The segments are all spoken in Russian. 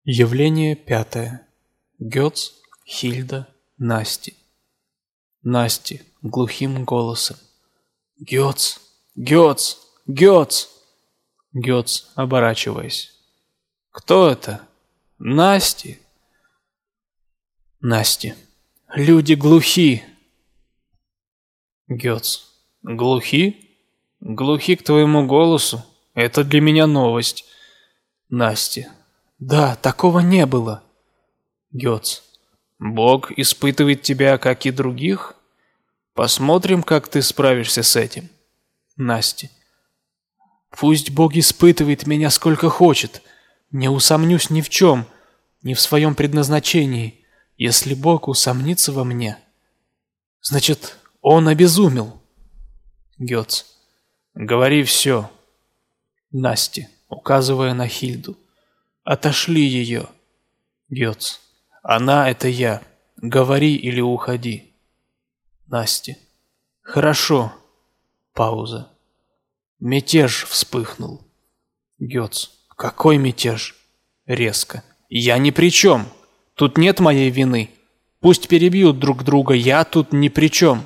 Явление пятое. Гёц, Хильда, Насти. Насти глухим голосом. «Гёц! Гёц! Гёц!» Гёц, оборачиваясь. «Кто это? Насти?» Насти. «Люди глухи!» Гёц. «Глухи? Глухи к твоему голосу? Это для меня новость». Насти. «Да, такого не было». Гёц. «Бог испытывает тебя, как и других? Посмотрим, как ты справишься с этим». Насти. «Пусть Бог испытывает меня сколько хочет. Не усомнюсь ни в чем, ни в своем предназначении. Если Бог усомнится во мне, значит, Он обезумел». Гёц. «Говори все». Насти, указывая на Хильду. «Отошли ее». Гёц. «Она — это я. Говори или уходи». Насти. «Хорошо». Пауза. Мятеж вспыхнул. Гёц. «Какой мятеж?» Резко. «Я ни при чем. Тут нет моей вины. Пусть перебьют друг друга, я тут ни при чем».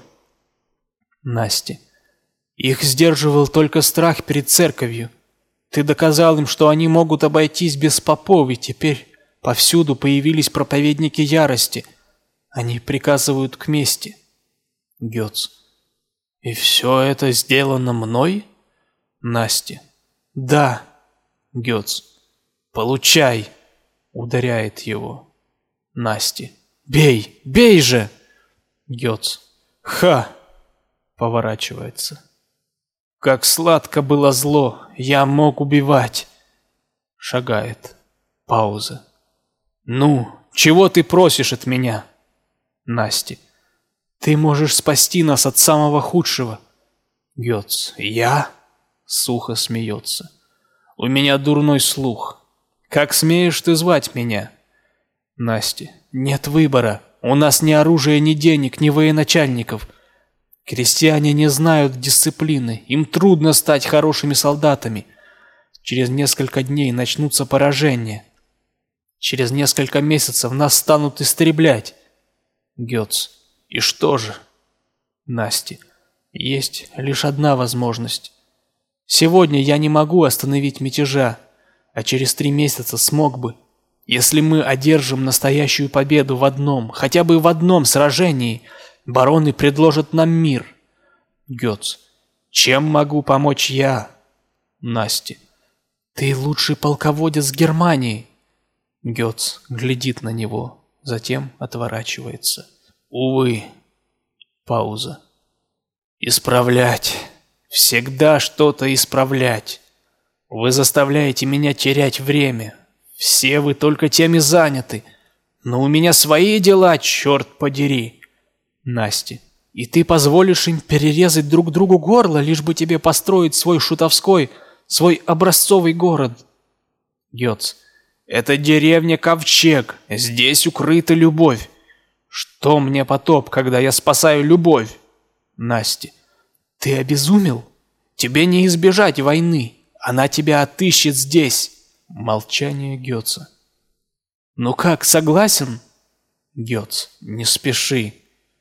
Насти. «Их сдерживал только страх перед церковью. Ты доказал им, что они могут обойтись без попов, и теперь повсюду появились проповедники ярости. Они приказывают к мести». Гёц. «И все это сделано мной?» Насти. «Да». Гёц. «Получай!» Ударяет его. Насти. «Бей! Бей же!» Гёц. «Ха!» Поворачивается. «Как сладко было зло! Я мог убивать!» Шагает. Пауза. «Ну, чего ты просишь от меня?» Насти. «Ты можешь спасти нас от самого худшего». Гёц. «Я?» Сухо смеется. «У меня дурной слух. Как смеешь ты звать меня?» Насти. «Нет выбора. У нас ни оружия, ни денег, ни военачальников. Крестьяне не знают дисциплины. Им трудно стать хорошими солдатами. Через несколько дней начнутся поражения. Через несколько месяцев нас станут истреблять». Гёц. «И что же?» Насти. «Есть лишь одна возможность. Сегодня я не могу остановить мятежа, а через 3 месяца смог бы. Если мы одержим настоящую победу в одном, хотя бы в одном сражении, бароны предложат нам мир». Гёц. «Чем могу помочь я?» Насти. «Ты лучший полководец Германии». Гёц глядит на него, затем отворачивается. «Увы». Пауза. «Исправлять. Всегда что-то исправлять. Вы заставляете меня терять время. Все вы только тем и заняты. Но у меня свои дела, черт подери». Насти. «И ты позволишь им перерезать друг другу горло, лишь бы тебе построить свой шутовской, свой образцовый город?» Гёц. «Это деревня Ковчег. Здесь укрыта любовь. Что мне потоп, когда я спасаю любовь?» Насти. «Ты обезумел? Тебе не избежать войны. Она тебя отыщет здесь». Молчание Гёца. «Ну как, согласен?» Гёц. «Не спеши».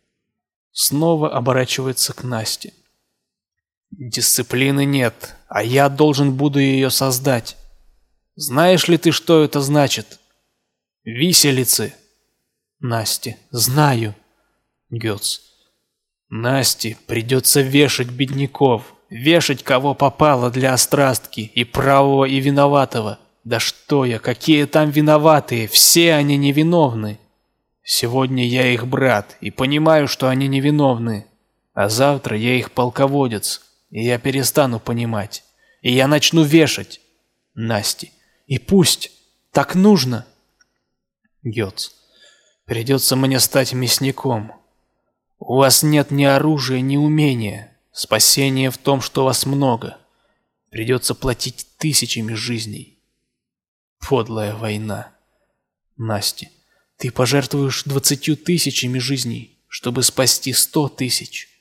Снова оборачивается к Насте. «Дисциплины нет, а я должен буду ее создать. Знаешь ли ты, что это значит? Виселицы». Насте. «Знаю». Гёц. «Насте придется вешать бедняков, вешать кого попало для острастки, и правого, и виноватого. Да что я, какие там виноватые, все они невиновны. Сегодня я их брат и понимаю, что они невиновны, а завтра я их полководец, и я перестану понимать, и я начну вешать». Насти. «И пусть, так нужно». Гёц. «Придется мне стать мясником. У вас нет ни оружия, ни умения. Спасение в том, что вас много. Придется платить тысячами жизней. Подлая война». Насти. «Ты пожертвуешь 20 000 жизней, чтобы спасти 100 000.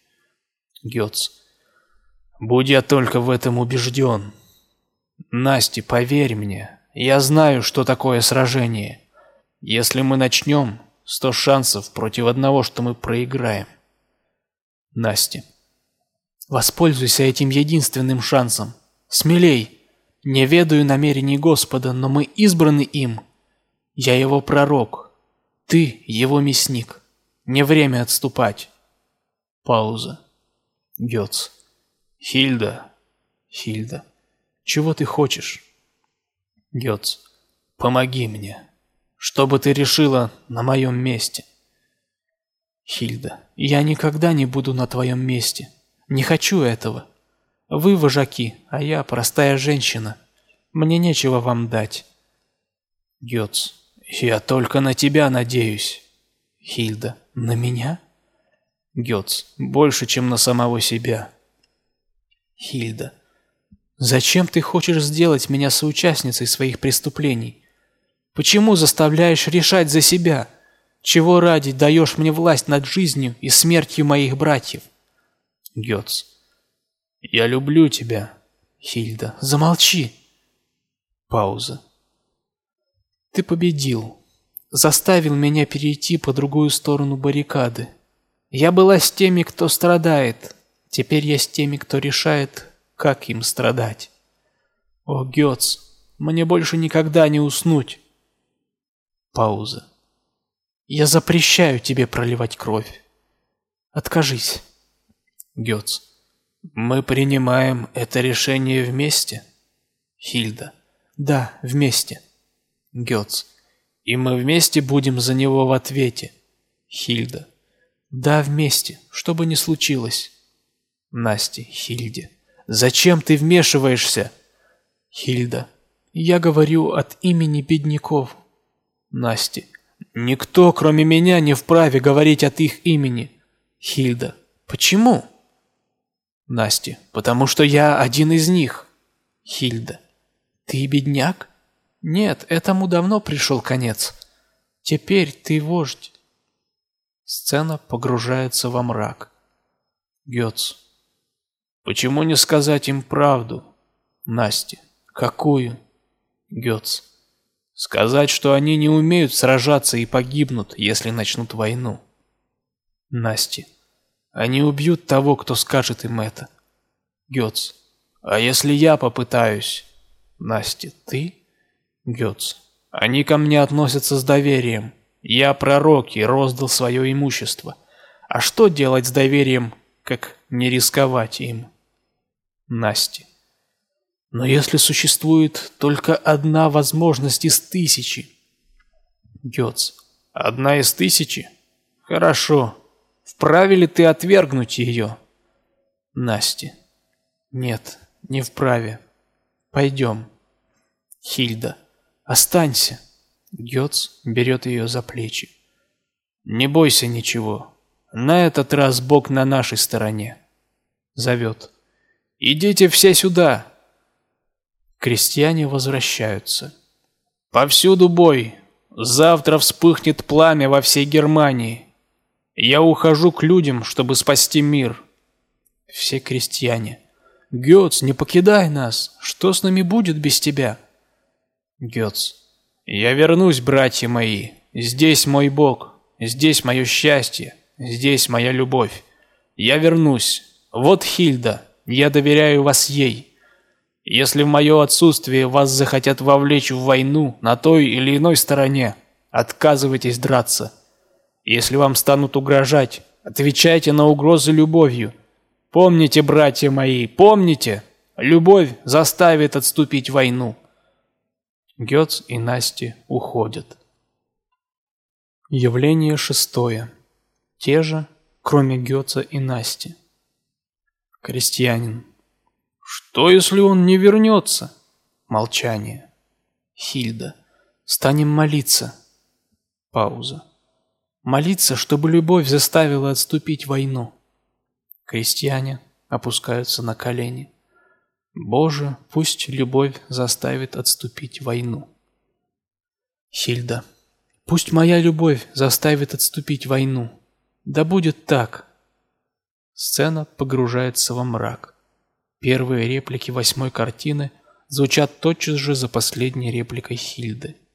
Гёц. «Будь я только в этом убежден. Насти, поверь мне, Я знаю, что такое сражение. Если мы начнем, 100 шансов против одного, что мы проиграем. Настя. Воспользуйся этим единственным шансом. Смелей. Не ведаю намерений Господа, но мы избраны им. Я его пророк. Ты его мясник. Не время отступать. Пауза. Гёц. Хильда. Хильда. Чего ты хочешь? Гёц. Помоги мне. Что бы ты решила на моем месте? Хильда. Я никогда не буду на твоем месте. Не хочу этого. Вы вожаки, а я простая женщина. Мне нечего вам дать. Гёц. Я только на тебя надеюсь. Хильда. На меня? Гёц. Больше, чем на самого себя. Хильда. Зачем ты хочешь сделать меня соучастницей своих преступлений? Почему заставляешь решать за себя? Чего ради даешь мне власть над жизнью и смертью моих братьев? Гёц. Я люблю тебя. Хильда. Замолчи. Пауза. Ты победил. Заставил меня перейти по другую сторону баррикады. Я была с теми, кто страдает. Теперь я с теми, кто решает, как им страдать. О, Гёц, мне больше никогда не уснуть. Пауза. Я запрещаю тебе проливать кровь. Откажись. Гёц. Мы принимаем это решение вместе? Хильда. Да, вместе. Гёц. И мы вместе будем за него в ответе. Хильда. Да, вместе, что бы ни случилось. Настя Хильде. Зачем ты вмешиваешься? Хильда. Я говорю от имени бедняков. Настя. Никто, кроме меня, не вправе говорить от их имени. Хильда. Почему? Настя. Потому что я один из них. Хильда. Ты бедняк? Нет, этому давно пришел конец. Теперь ты вождь. Сцена погружается во мрак. Гёц. Почему не сказать им правду? Настя. Какую? Гёц. Сказать, что они не умеют сражаться и погибнут, если начнут войну. Настя. Они убьют того, кто скажет им это. Гёц. А если я попытаюсь? Настя. Ты? Гёц. Они ко мне относятся с доверием. Я пророк и роздал свое имущество. А что делать с доверием, как не рисковать им? Настя. Но если существует только одна возможность из 1000. Гёц. Одна из 1000? Хорошо. Вправе ли ты отвергнуть ее? Настя. Нет, не вправе. Пойдем. Хильда. Останься. Гёц берет ее за плечи. Не бойся ничего. На этот раз Бог на нашей стороне. Зовет. Идите все сюда. Крестьяне возвращаются. Повсюду бой. Завтра вспыхнет пламя во всей Германии. Я ухожу к людям, чтобы спасти мир. Все крестьяне. Гёц, не покидай нас. Что с нами будет без тебя? Гёц. Я вернусь, братья мои. Здесь мой Бог. Здесь мое счастье. Здесь моя любовь. Я вернусь. Вот Хильда. Я доверяю вас ей. Если в мое отсутствие вас захотят вовлечь в войну на той или иной стороне, отказывайтесь драться. Если вам станут угрожать, отвечайте на угрозы любовью. Помните, братья мои, помните, любовь заставит отступить войну. Гёц и Настя уходят. Явление 6. Те же, кроме Гёца и Насти. Крестьянин. Что, если он не вернется? Молчание. Хильда. Станем молиться. Пауза. Молиться, чтобы любовь заставила отступить войну. Крестьяне опускаются на колени. Боже, пусть любовь заставит отступить войну. Хильда. Пусть моя любовь заставит отступить войну. Да будет так. Сцена погружается во мрак. Первые реплики 8-й картины звучат тотчас же за последней репликой Хильды.